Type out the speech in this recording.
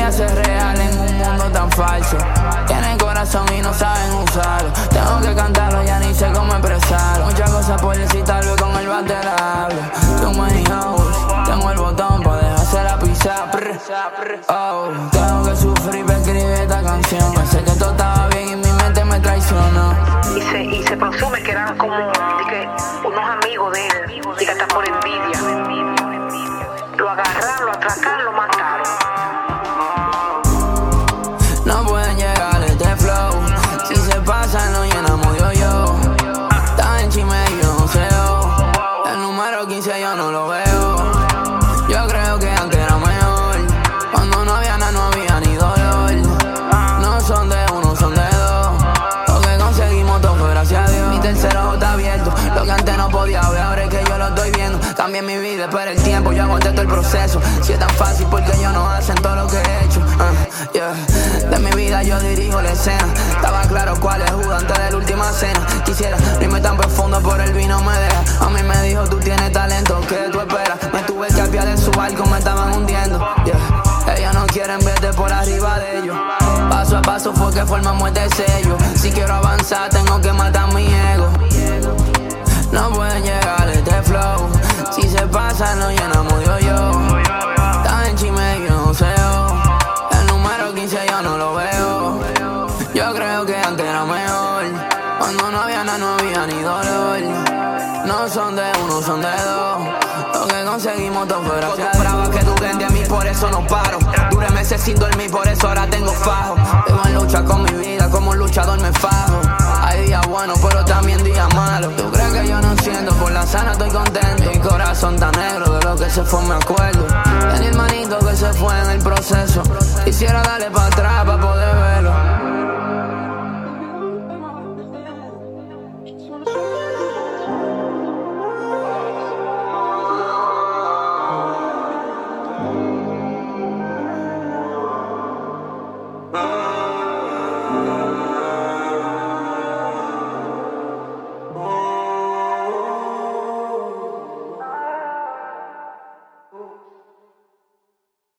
hace real en un mundo tan falso. Tienen corazón y no saben usarlo. Tengo que cantarlo, ya ni sé cómo expresarlo. Muchas cosas por decir, tal vez con el bater hablo. Too many hoes, tengo el botón pa' dejarse la pizza. Oh, tengo que sufrir para escribir esta canción. Pensé que todo estaba bien y mi mente me traicionó. Y se presume que eran como unos amigos de él, y que hasta por envidia lo agarraron, lo atracaron, lo mataron. No pueden llegar a este flow. Si se pasan lo llenamos yo. Está en Chime y yo no sé yo. El número 15 yo no lo veo. Yo creo que antes era mejor. Cuando no había nada, no había ni dolor. No son de uno, son de dos. Lo que conseguimos todo fue gracias a Dios. Mi tercer ojo está abierto. Lo que antes no podía ver, ahora es que yo lo estoy viendo. Cambié mi vida, espera el tiempo, yo aguanté todo el proceso. Si es tan fácil, porque ellos no hacen todo lo que he hecho. De mi vida yo dirijo la escena. Estaba claro cuál es Judas antes de la última cena. Quisiera no irme tan profundo, por el vino me deja. A mí me dijo, tú tienes talento, ¿qué tú esperas? Me tuve que apiar de su barco, me estaban hundiendo. Ellos no quieren verte por arriba de ellos. Paso a paso fue que formamos este sello. Si quiero avanzar, tengo que matar mi ego. No pueden llegar a este flow. Si se pasan, lo llenamos yo. Está en Chime y yo no sé yo. El número 15 yo no lo veo. Yo creo que antes era mejor. Cuando no había nada, no había ni dolor. No son de uno, son de dos. Lo que conseguimos todo fue gracias. Acostumbraba que duden de mí, por eso no paro. Duré meses sin dormir, por eso ahora tengo fajo. Vivo en lucha con mi vida, como un luchador me fajo. Hay días buenos, pero también días malos. ¿Tú crees que yo no siento? Por la sana estoy contento. Mi corazón tan negro, de lo que se fue me acuerdo. Tenía hermanito que se fue en el proceso. Quisiera darle para atrás para poder verlo.